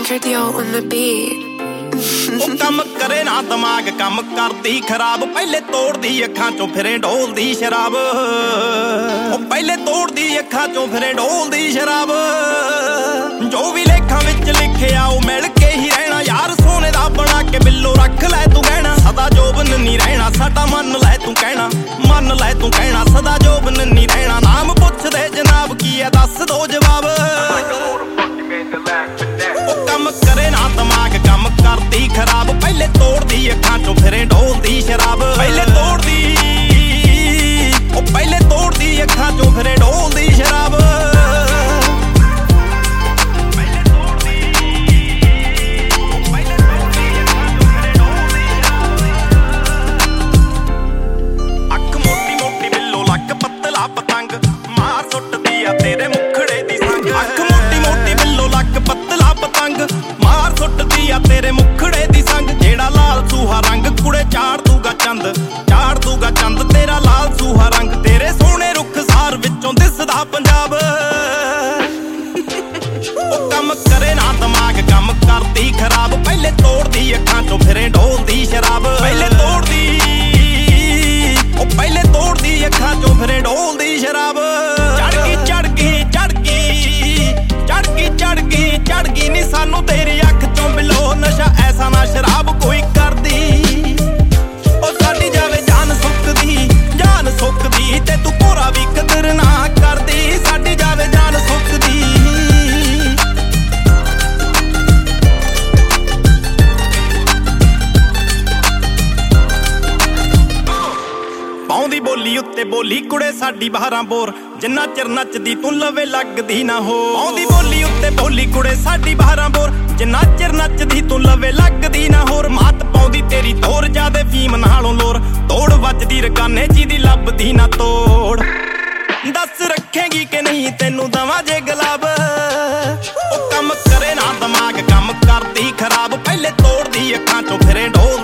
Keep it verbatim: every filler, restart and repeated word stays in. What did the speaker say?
Cardio on the beat. ਉਹ ਕੰਮ ਕਰੇ ਨਾ ਦਿਮਾਗ ਕੰਮ ਕਰਦੀ ਖਰਾਬ ਪਹਿਲੇ ਤੋੜਦੀ ਅੱਖਾਂ ਚੋਂ ਫਿਰੇ ਢੋਲਦੀ ਸ਼ਰਾਬ ਉਹ ਪਹਿਲੇ ਤੋੜਦੀ ਅੱਖਾਂ ਚੋਂ ਫਿਰੇ ਢੋਲਦੀ ਸ਼ਰਾਬ ਜੋ ਵੀ ਲੇਖਾਂ ਵਿੱਚ ਲਿਖਿਆ ਉਹ ਮਿਲ ਕੇ ਹੀ ਰਹਿਣਾ ਯਾਰ ਸੋਨੇ ਦਾ ਬਣਾ ਕੇ ਬਿੱਲੋ ਰੱਖ ਲੈ ਤੂੰ ਕਹਿਣਾ ਸਦਾ ਜੋਬਨ ਨਹੀਂ ਰਹਿਣਾ ਸਾਡਾ ਮੰਨ ਲੈ ਤੂੰ ਕਹਿਣਾ ਮੰਨ ਲੈ ਤੂੰ ਕਹਿਣਾ ਸਦਾ ਜੋਬਨ ਨਹੀਂ ਰਹਿਣਾ ਨਾਮ ਪੁੱਛਦੇ ਜਨਾਬ ਕੀ ਹੈ ਦੱਸ ਦੋ ਜਵਾਬ ਉਹ ਕੰਮ ਕਰੇ ਨਾ ਦਿਮਾਗ ਕੰਮ ਕਰਦੀ ਖਰਾਬ ਪਹਿਲੇ ਤੋੜਦੀ ਅੱਖਾਂ ਚੋਂ ਫਿਰੇ ਢੋਲਦੀ ਸ਼ਰਾਬ ਪਹਿਲੇ ਤੋੜਦੀ ਉਹ ਪਹਿਲੇ ਤੋੜਦੀ ਅੱਖਾਂ ਚੋਂ ਫਿਰੇ ਢੋਲਦੀ ਸ਼ਰਾਬ ਪਹਿਲੇ ਤੋੜਦੀ ਉਹ ਪਹਿਲੇ ਤੋੜਦੀ ਅੱਖਾਂ ਚੋਂ ਫਿਰੇ ਢੋਲਦੀ ਸ਼ਰਾਬ ਅੱਖ ਮੋਟੀ ਮੋਟੀ ਬਿੱਲੋ ਲੱਕ ਪਤਲਾ ਪਤੰਗ ਮਾਰ ਸੁੱਟਦੀ ਆ ਤੇਰੇ ਮੁਖੜੇ ਦੀ ਸੰਗ ਅੱਖ ਮੋਟੀ ਮੋਟੀ ਬਿੱਲੋ ਲੱਕ ਪਤਲਾ ਪਤੰਗ ਮਾਰ ਸੁੱਟਦੀ ਆ ਤੇਰੇ ਮੁਖੜੇ ਦੀ ਸੰਗ ਜਿਹੜਾ ਲਾਲ ਸੂਹਾ ਰੰਗ ਕੁੜੇ ਚਾੜ ਦੂਗਾ ਚੰਦ ਚਾੜ ਦੂਗਾ ਚੰਦ ਤੇਰਾ ਲਾਲ ਸੂਹਾ ਰੰਗ ਤੇਰੇ ਸੋਹਣੇ ਰੁੱਖਸਾਰ ਵਿੱਚੋਂ ਦਿਸਦਾ ਪੰਜਾਬ ਉਹ ਕੰਮ ਕਰੇ ਨਾ ਦਿਮਾਗ ਕੰਮ ਕਰਦੀ ਖਰਾਬ ਪਹਿਲੇ ਤੋੜਦੀ ਅੱਖਾਂ ਚੋਂ ਫਿਰੇ ਢੋਲਦੀ ਸ਼ਰਾਬ ਪਹਿਲੇ ਤੋੜਦੀ ਉਹ ਪਹਿਲੇ ਤੋੜਦੀ ਅੱਖਾਂ ਚੋਂ ਫਿਰੇ ਢੋਲਦੀ ਸ਼ਰਾਬ ਚੜ ਗਈ ਚੜ ਗਈ ਚੜ ਗਈ ਚੜ ਗਈ ਚੜ ਗਈ ਚੜ ਗਈ ਨੀ ਸਾਨੂੰ ਤੇਰੀ ਅੱਖ ਚੋਂ ਬਿਲੋ ਨਸ਼ਾ ਐਸਾ ਨਾ ਸ਼ਰਾਬ ਕੋਈ ਕਰਦੀ ਉਹ ਸਾਡੀ ਜਾਵੇ ਜਾਨ ਸੁੱਕਦੀ ਜਾਨ ਸੁੱਕਦੀ ਤੇ ਤੂੰ ਪੂਰਾ ਵੀ ਕਦਰ ਨਾ ਕਰਦੀ ਸਾਡੀ ਜਾਵੇ ਜਾਨ ਸੁੱਕਦੀ ਪਾਉਂਦੀ ਬੋਲੀ ਉੱਤੇ ਬੋਲੀ ਕੁੜੇ ਸਾਡੀ ਬਾਰਾਂ ਬੋਰ ਜਿੰਨਾ ਚਿਰ ਨੱਚਦੀ ਤੂੰ ਲਵੇ ਲੱਗਦੀ ਨਾ ਹੋ ਪਾਉਂਦੀ ਬੋਲੀ ਉੱਤੇ ਬੋਲੀ ਕੁੜੇ ਸਾਡੀ ਬਾਰਾਂ ਬੋਰ ਜਿੰਨਾ ਚਿਰ ਨੱਚਦੀ ਤੂੰ ਲਵੇ ਲੱਗਦੀ ਨਾ ਹੋਰ ਮਾਤ ਪਾਉਂਦੀ ਤੇਰੀ ਤੋਰ ਜਾਦੇ ਫੀਮ ਨਾਲੋਂ ਲੋਰ ਤੋੜ ਵੱਜਦੀ ਰਕਾਨੇ ਜਿਹਦੀ ਲੱਭਦੀ ਨਾ ਤੋੜ ਦੱਸ ਰੱਖੇਗੀ ਕਿ ਨਹੀਂ ਤੈਨੂੰ ਦਵਾਂ ਜੇ ਗੁਲਾਬ ਉਹ ਕੰਮ ਕਰੇ ਨਾ ਦਿਮਾਗ ਕੰਮ ਕਰਦੀ ਖਰਾਬ ਪਹਿਲੇ ਤੋੜਦੀ ਅੱਖਾਂ ਚੋਂ ਫਿਰੇ ਢੋਲ